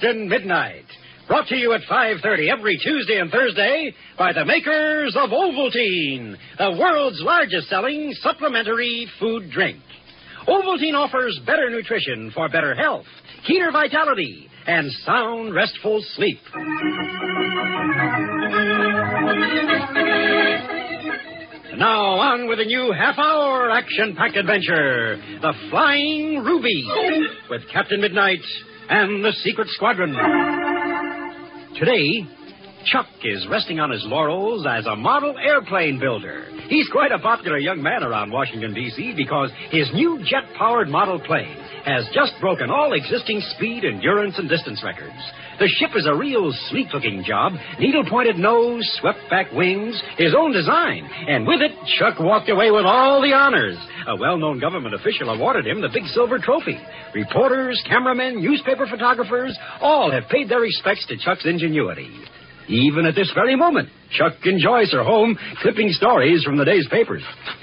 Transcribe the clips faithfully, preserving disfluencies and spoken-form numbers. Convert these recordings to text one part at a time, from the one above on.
Captain Midnight. Brought to you at five thirty every Tuesday and Thursday by the makers of Ovaltine, the world's largest-selling supplementary food drink. Ovaltine offers better nutrition for better health, keener vitality, and sound, restful sleep. Now on with a new half-hour action-packed adventure, The Flying Ruby, with Captain Midnight and the Secret Squadron. Today, Chuck is resting on his laurels as a model airplane builder. He's quite a popular young man around Washington, D C because his new jet-powered model plane has just broken all existing speed, endurance, and distance records. The ship is a real sleek-looking job, needle-pointed nose, swept-back wings, his own design. And with it, Chuck walked away with all the honors. A well-known government official awarded him the big silver trophy. Reporters, cameramen, newspaper photographers, all have paid their respects to Chuck's ingenuity. Even at this very moment, Chuck and Joyce are home clipping stories from the day's papers.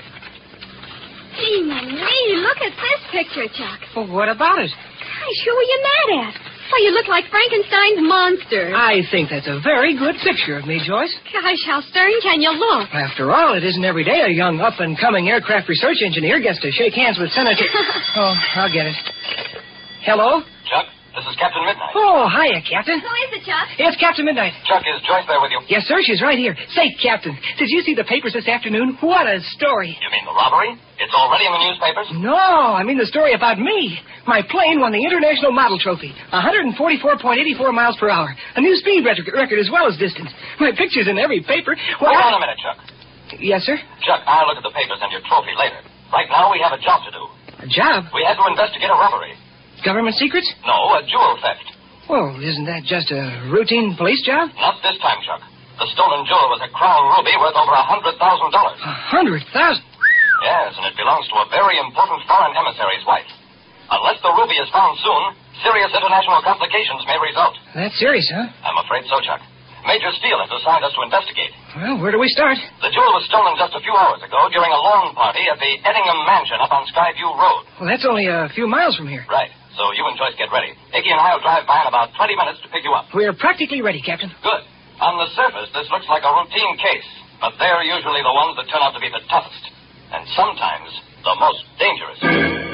Gee, me, look at this picture, Chuck. Well, what about it? Gosh, who are you mad at? Why, you look like Frankenstein's monster. I think that's a very good picture of me, Joyce. Gosh, how stern can you look? After all, it isn't every day a young up-and-coming aircraft research engineer gets to shake hands with Senator... Oh, I'll get it. Hello? Chuck, this is Captain Midnight. Oh, hiya, Captain. Who is it, Chuck? It's Captain Midnight. Chuck, is Joyce there with you? Yes, sir, she's right here. Say, Captain, did you see the papers this afternoon? What a story. You mean the robbery? It's already in the newspapers? No, I mean the story about me. My plane won the International Model Trophy. one forty-four point eight four miles per hour. A new speed record, record as well as distance. My picture's in every paper. Well, Hold I... on a minute, Chuck. Yes, sir? Chuck, I'll look at the papers and your trophy later. Right now, we have a job to do. A job? We had to investigate a robbery. Government secrets? No, a jewel theft. Well, isn't that just a routine police job? Not this time, Chuck. The stolen jewel was a crown ruby worth over a hundred thousand dollars. A hundred thousand? Yes, and it belongs to a very important foreign emissary's wife. Unless the ruby is found soon, serious international complications may result. That's serious, huh? I'm afraid so, Chuck. Major Steele has assigned us to investigate. Well, where do we start? The jewel was stolen just a few hours ago during a lawn party at the Eddingham Mansion up on Skyview Road. Well, that's only a few miles from here. Right. So you and Joyce get ready. Icky and I will drive by in about twenty minutes to pick you up. We're practically ready, Captain. Good. On the surface, this looks like a routine case, but they're usually the ones that turn out to be the toughest, and sometimes the most dangerous.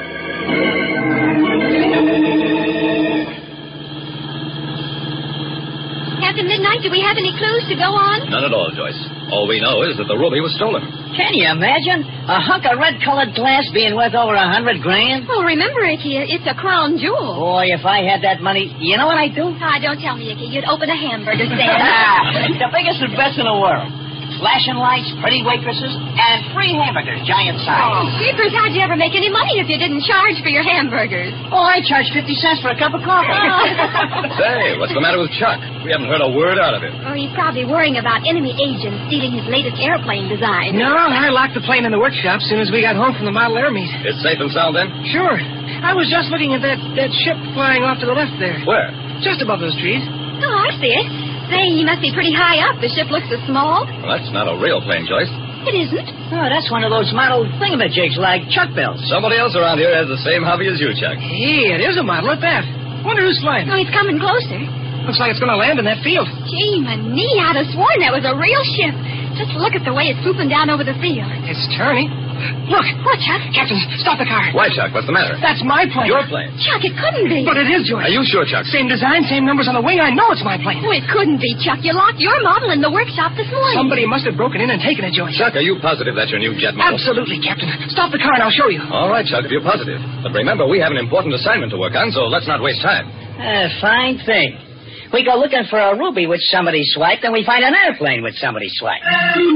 Captain Midnight, do we have any clues to go on? None at all, Joyce. All we know is that the ruby was stolen. Can you imagine? A hunk of red-colored glass being worth over a hundred grand? Well, remember, Icky, it's a crown jewel. Boy, if I had that money, you know what I'd do? Ah, don't tell me, Icky. You'd open a hamburger stand. The biggest and best in the world. Flashing lights, pretty waitresses, and free hamburgers, giant size. Oh, Jeepers, how'd you ever make any money if you didn't charge for your hamburgers? Oh, I charge fifty cents for a cup of coffee. Say, what's the matter with Chuck? We haven't heard a word out of him. Oh, he's probably worrying about enemy agents stealing his latest airplane design. No, I locked the plane in the workshop as soon as we got home from the model air meet. It's safe and sound then? Sure. I was just looking at that, that ship flying off to the left there. Where? Just above those trees. Oh, I see it. Say, he must be pretty high up. The ship looks so small. Well, that's not a real plane, Joyce. It isn't. Oh, that's one of those model thingamajigs like Chuck Bells. Somebody else around here has the same hobby as you, Chuck. Hey, it is a model at that. Wonder who's flying. Oh, he's coming closer. Looks like it's going to land in that field. Gee, me, I'd have sworn that was a real ship. Just look at the way it's swooping down over the field. It's turning. Look. What, Chuck? Captain, stop the car. Why, Chuck? What's the matter? That's my plane. Your plane? Chuck, it couldn't be. But it is yours. Are you sure, Chuck? Same design, same numbers on the wing. I know it's my plane. Oh, it couldn't be, Chuck. You locked your model in the workshop this morning. Somebody must have broken in and taken it, Joyce. Chuck, are you positive that's your new jet model? Absolutely, Captain. Stop the car and I'll show you. All right, Chuck, if you're positive. But remember, we have an important assignment to work on, so let's not waste time. Uh, fine thing. We go looking for a ruby which somebody swiped, and we find an airplane which somebody swiped.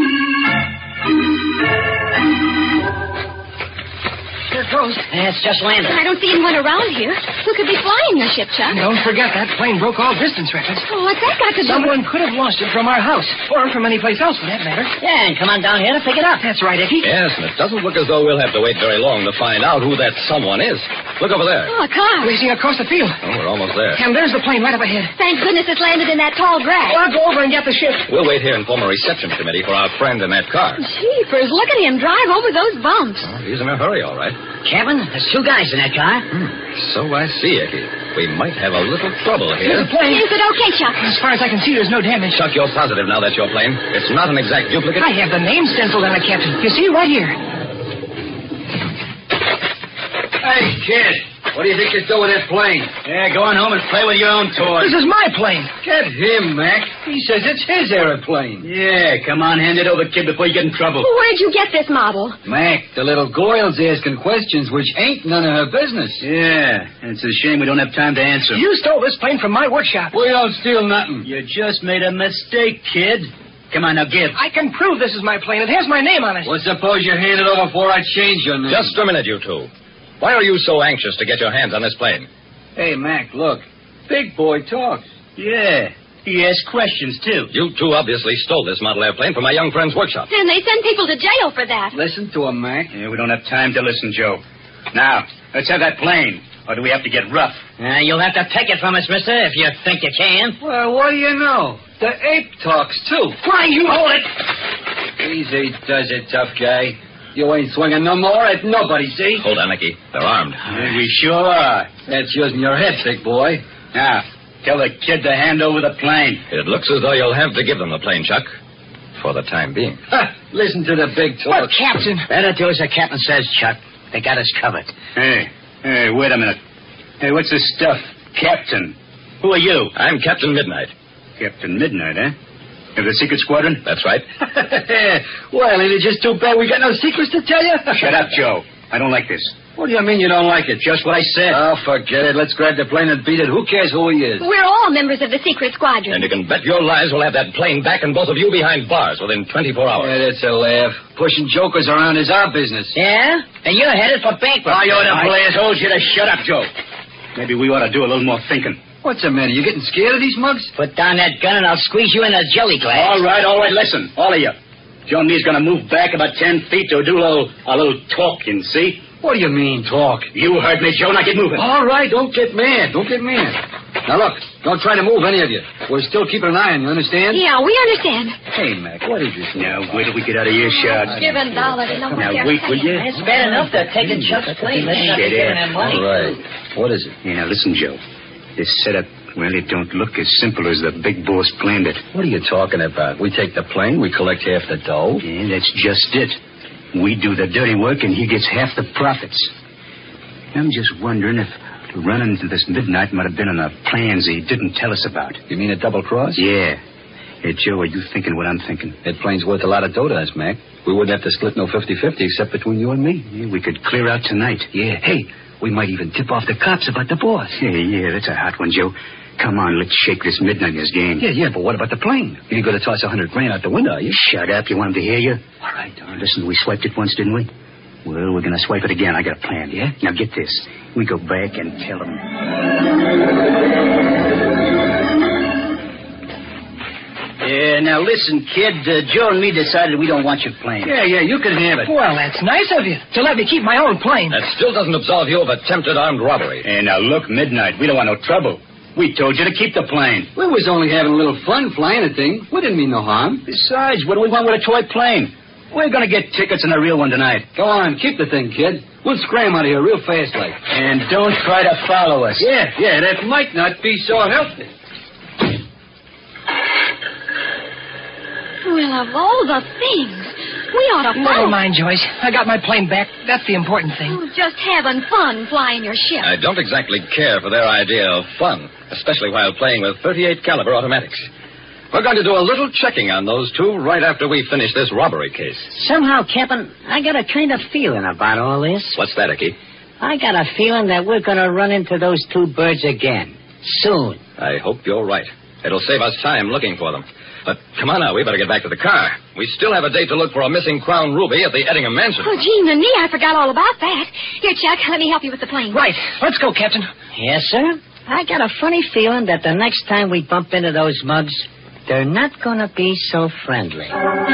Here it goes. It's just landed. I don't see anyone around here. Who could be flying your ship, Chuck? Don't forget, that plane broke all distance records. Oh, what's that got to do Someone could have launched it from our house, or from any place else for that matter. Yeah, and come on down here to pick it up. That's right, Icky. Yes, and it doesn't look as though we'll have to wait very long to find out who that someone is. Look over there. Oh, a car. Racing across the field. Oh, we're almost there. And there's the plane right up ahead. Thank goodness it's landed in that tall grass. Well, I'll go over and get the ship. We'll wait here and form a reception committee for our friend in that car. Jeepers, look at him drive over those bumps. Oh, he's in a hurry, all right. Kevin, there's two guys in that car. Hmm. So I see, Icky. we might have a little trouble here. Here's the plane. Is it okay, Chuck? As far as I can see, there's no damage. Chuck, you're positive now that's your plane. It's not an exact duplicate. I have the name stenciled on it, Captain. You see, right here. Hey, kid. What do you think you're doing with that plane? Yeah, go on home and play with your own toys. This is my plane. Get him, Mac. He says it's his airplane. Yeah, come on, hand it over, kid, before you get in trouble. Well, where'd you get this model? Mac, the little Goyle's asking questions which ain't none of her business. Yeah, it's a shame we don't have time to answer. You stole this plane from my workshop. We don't steal nothing. You just made a mistake, kid. Come on, now, give. I can prove this is my plane. It has my name on it. Well, suppose you hand it over before I change your name. Just a minute, you two. Why are you so anxious to get your hands on this plane? Hey, Mac, look. Big boy talks. Yeah, he asks questions, too. You two obviously stole this model airplane from my young friend's workshop. And they send people to jail for that. Listen to him, Mac. Yeah, we don't have time to listen, Joe. Now, let's have that plane. Or do we have to get rough? Uh, you'll have to take it from us, mister, if you think you can. Well, what do you know? The ape talks, too. Why, you hold it. Easy does it, tough guy. You ain't swinging no more at nobody, see? Hold on, Nicky. They're armed. Yeah, we sure are. That's using your head, big boy. Now, tell the kid to hand over the plane. It looks as though you'll have to give them the plane, Chuck. For the time being. Ha! Listen to the big talk. What, Captain? Better do as the captain says, Chuck. They got us covered. Hey, hey, wait a minute. Hey, what's this stuff? Captain. Who are you? I'm Captain Midnight. Captain Midnight, eh? Of the secret squadron? That's right. Well, ain't it just too bad we got no secrets to tell you? Shut up, Joe. I don't like this. What do you mean you don't like it? Just what I said. Oh, forget it. Let's grab the plane and beat it. Who cares who he is? We're all members of the secret squadron. And you can bet your lives we'll have that plane back and both of you behind bars within twenty-four hours. Yeah, that's a laugh. Pushing jokers around is our business. Yeah? And you're headed for bankruptcy. Oh, you're the players. Hold you to shut up, Joe. Maybe we ought to do a little more thinking. What's the matter? You getting scared of these mugs? Put down that gun and I'll squeeze you in a jelly glass. All right, all right. Listen, all of you. Joe and me's going to move back about ten feet to do a little, a little talking, see? What do you mean, talk? You heard me, Joe. Now get moving. All right, don't get mad. Don't get mad. Now, look, don't try to move any of you. We're still keeping an eye on you, understand? Yeah, we understand. Hey, Mac, what is this? Now, wait till we get out of earshot. Giving dollars to nobody Now, else. wait, will you? It's bad enough they're taking Chuck's plane. Let's not be Shut giving up. them money. All right. What is it? Yeah, now listen, Joe. This setup, well, it don't look as simple as the big boss planned it. What are you talking about? We take the plane, we collect half the dough. Yeah, that's just it. We do the dirty work, and he gets half the profits. I'm just wondering if running into this Midnight might have been on a plans he didn't tell us about. You mean a double cross? Yeah. Hey, Joe, are you thinking what I'm thinking? That plane's worth a lot of dough to us, Mac. We wouldn't have to split no fifty-fifty except between you and me. Yeah, we could clear out tonight. Yeah. Hey, we might even tip off the cops about the boss. Yeah, yeah, that's a hot one, Joe. Come on, let's shake this Midnight's game. Yeah, yeah, but what about the plane? You ain't going to toss a hundred grand out the window, are you? Shut up. You want him to hear you? All right, all right. Listen, we swiped it once, didn't we? Well, we're going to swipe it again. I got a plan. Yeah? Now, get this. We go back and tell him. Yeah, now listen, kid. Uh, Joe and me decided we don't want your plane. Yeah, yeah, you can have it. Well, that's nice of you to let me keep my own plane. That still doesn't absolve you of attempted armed robbery. Hey, now look, Midnight. We don't want no trouble. We told you to keep the plane. We was only having a little fun flying the thing. We didn't mean no harm. Besides, what do we want with a toy plane? We're going to get tickets in a real one tonight. Go on, keep the thing, kid. We'll scram out of here real fast like. And don't try to follow us. Yeah, yeah, that might not be so healthy. Well, of all the things, we ought to Never follow. mind, Joyce. I got my plane back. That's the important thing. Oh, just having fun flying your ship. I don't exactly care for their idea of fun, especially while playing with thirty-eight caliber automatics. We're going to do a little checking on those two right after we finish this robbery case. Somehow, Captain, I got a kind of feeling about all this. What's that, Icky? I got a feeling that we're going to run into those two birds again. Soon. I hope you're right. It'll save us time looking for them. But come on now, we better get back to the car. We still have a date to look for a missing crown ruby at the Ettingham Mansion. Oh, gee, me, I forgot all about that. Here, Chuck, let me help you with the plane. Right. Let's go, Captain. Yes, sir? I got a funny feeling that the next time we bump into those mugs, they're not going to be so friendly.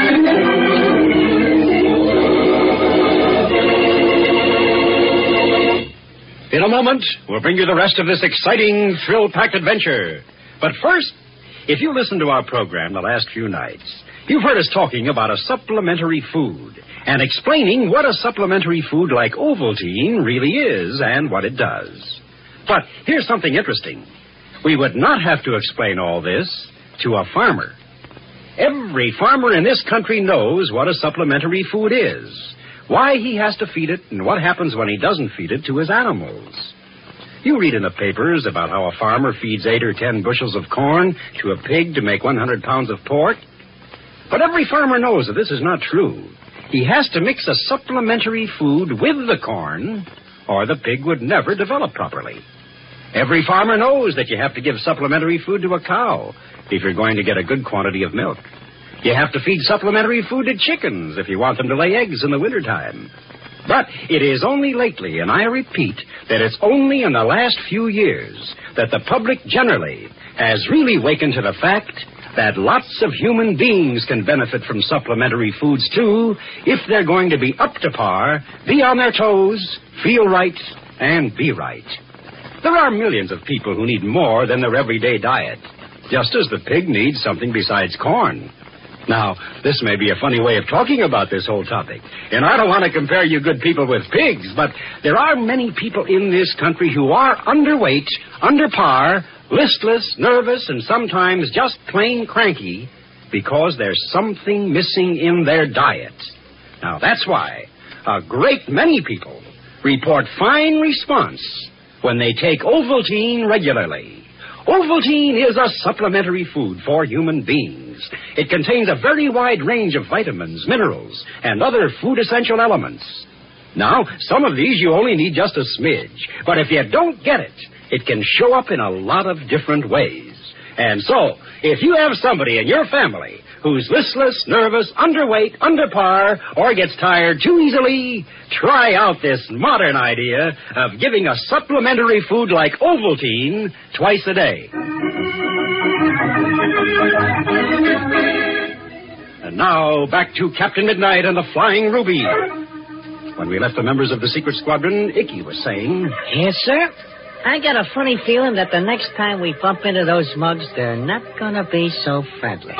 In a moment, we'll bring you the rest of this exciting, thrill-packed adventure. But first, if you listened to our program the last few nights, you've heard us talking about a supplementary food and explaining what a supplementary food like Ovaltine really is and what it does. But here's something interesting. We would not have to explain all this to a farmer. Every farmer in this country knows what a supplementary food is, why he has to feed it, and what happens when he doesn't feed it to his animals. You read in the papers about how a farmer feeds eight or ten bushels of corn to a pig to make one hundred pounds of pork. But every farmer knows that this is not true. He has to mix a supplementary food with the corn, or the pig would never develop properly. Every farmer knows that you have to give supplementary food to a cow if you're going to get a good quantity of milk. You have to feed supplementary food to chickens if you want them to lay eggs in the wintertime. But it is only lately, and I repeat, that it's only in the last few years that the public generally has really wakened to the fact that lots of human beings can benefit from supplementary foods, too, if they're going to be up to par, be on their toes, feel right, and be right. There are millions of people who need more than their everyday diet, just as the pig needs something besides corn. Now, this may be a funny way of talking about this whole topic, and I don't want to compare you good people with pigs, but there are many people in this country who are underweight, under par, listless, nervous, and sometimes just plain cranky because there's something missing in their diet. Now, that's why a great many people report fine response when they take Ovaltine regularly. Ovaltine is a supplementary food for human beings. It contains a very wide range of vitamins, minerals, and other food essential elements. Now, some of these you only need just a smidge, but if you don't get it, it can show up in a lot of different ways. And so, if you have somebody in your family who's listless, nervous, underweight, under par, or gets tired too easily, try out this modern idea of giving a supplementary food like Ovaltine twice a day. And now, back to Captain Midnight and the Flying Ruby. When we left the members of the secret squadron, Icky was saying... Yes, sir? I got a funny feeling that the next time we bump into those mugs, they're not going to be so friendly.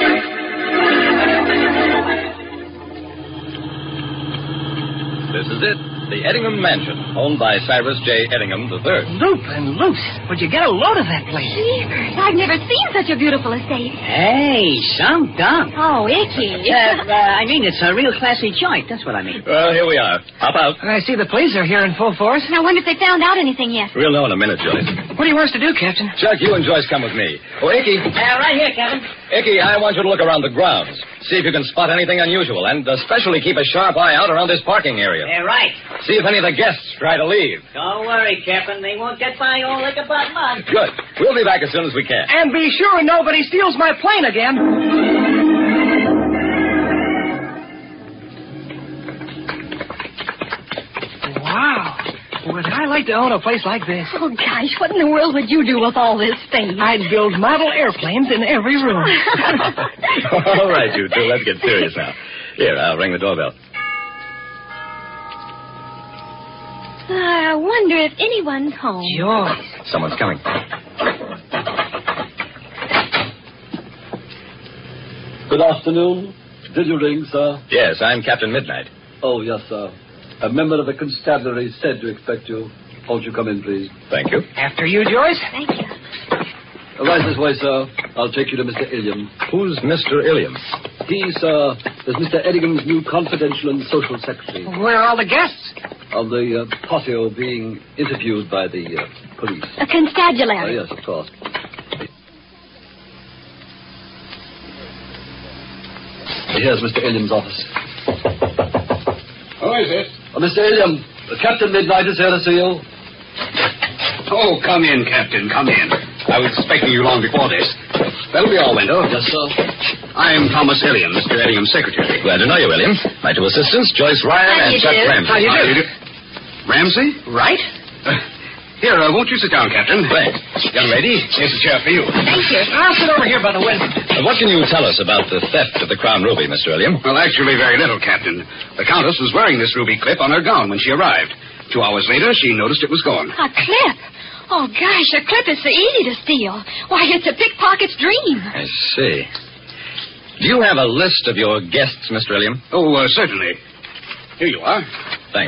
This is it. The Eddingham Mansion, owned by Cyrus J. Eddingham the third. Loop and loose. Would you get a load of that place? Jeepers, I've never seen such a beautiful estate. Hey, some dump. Oh, Icky. Uh, uh, I mean, it's a real classy joint. That's what I mean. Well, here we are. Hop out. I see the police are here in full force. I wonder if they found out anything yet. We'll know in a minute, Joyce. What do you want us to do, Captain? Chuck, you and Joyce come with me. Oh, Icky. Uh, right here, Captain. Icky, I want you to look around the grounds. See if you can spot anything unusual, and especially keep a sharp eye out around this parking area. Yeah, right. See if any of the guests try to leave. Don't worry, Captain. They won't get by all like a butt mud. Good. We'll be back as soon as we can. And be sure nobody steals my plane again. Wow. Would I like to own a place like this? Oh, gosh, what in the world would you do with all this space? I'd build model airplanes in every room. All right, you two. Let's get serious now. Here, I'll ring the doorbell. I wonder if anyone's home. Joyce. Someone's coming. Good afternoon. Did you ring, sir? Yes, I'm Captain Midnight. Oh, yes, sir. A member of the constabulary said to expect you. Won't you come in, please? Thank you. After you, Joyce. Thank you. Right this way, sir. I'll take you to Mister Illiam. Who's Mister Illiam? He, sir, is Mister Eddingham's new confidential and social secretary. Where are all the guests? Of the uh, patio being interviewed by the uh, police. A constabulary. Oh, yes, of course. Here's Mister Illiam's office. Who is it? Uh, Mister Illiam, uh, Captain Midnight is here to see you. Oh, come in, Captain, come in. I was expecting you long before this. That'll be all, Wendell. Yes, sir. I'm Thomas Illiam, Mister Eddingham's secretary. Glad to know you, William. My two assistants, Joyce Ryan How and you Chuck do? Ramsey. How you do? do? Ramsey? Right? Uh, here, uh, won't you sit down, Captain? Thanks. Young lady, here's a chair for you. Thank you. I'll sit over here by the window. Uh, what can you tell us about the theft of the Crown Ruby, Mister Illiam? Well, actually, very little, Captain. The Countess was wearing this ruby clip on her gown when she arrived. Two hours later, she noticed it was gone. A clip? Oh, gosh, a clip is so easy to steal. Why, it's a pickpocket's dream. I see. Do you have a list of your guests, Mister Illiam? Oh, uh, certainly. Here you are. Thanks.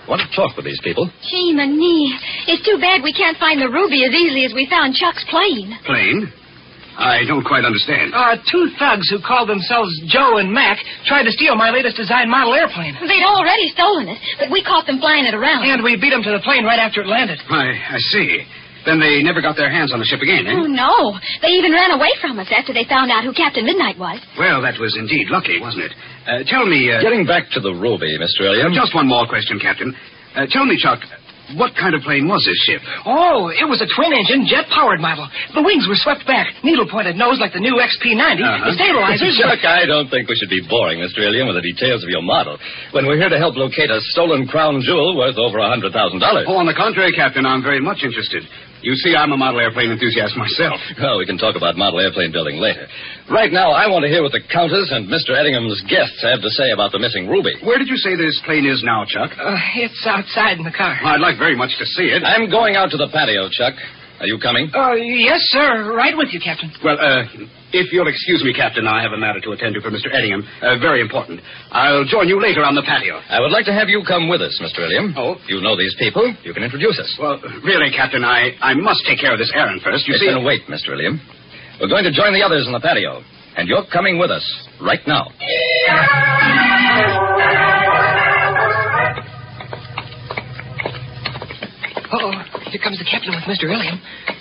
want to talk with these people. Gee, me. It's too bad we can't find the ruby as easily as we found Chuck's plane. Plane? I don't quite understand. Uh, two thugs who called themselves Joe and Mac tried to steal my latest design model airplane. They'd already stolen it, but we caught them flying it around. And we beat them to the plane right after it landed. I, I see. Then they never got their hands on the ship again, eh? Oh, no. They even ran away from us after they found out who Captain Midnight was. Well, that was indeed lucky, wasn't it? Uh, tell me... Uh, Getting back to the ruby, Mister Elliam. Just one more question, Captain. Uh, tell me, Chuck, what kind of plane was this ship? Oh, it was a twin-engine, jet-powered model. The wings were swept back, needle-pointed nose like the new X P ninety. Uh-huh. The stabilizers... Chuck, I don't think we should be boring Mister Elliam with the details of your model when we're here to help locate a stolen crown jewel worth over a hundred thousand dollars. Oh, on the contrary, Captain, I'm very much interested. You see, I'm a model airplane enthusiast myself. Well, we can talk about model airplane building later. Right now, I want to hear what the Countess and Mister Eddingham's guests have to say about the missing ruby. Where did you say this plane is now, Chuck? Uh, it's outside in the car. Well, I'd like very much to see it. I'm going out to the patio, Chuck. Are you coming? Uh, yes, sir. Right with you, Captain. Well, uh, if you'll excuse me, Captain, I have a matter to attend to for Mister Edingham. Uh, very important. I'll join you later on the patio. I would like to have you come with us, Mister Elliam. Oh? You know these people. You can introduce us. Well, really, Captain, I, I must take care of this errand first. You It's see... been a wait, Mister Elliam. We're going to join the others in the patio, and you're coming with us right now. Uh-oh. Here comes the captain with Mister Elliam.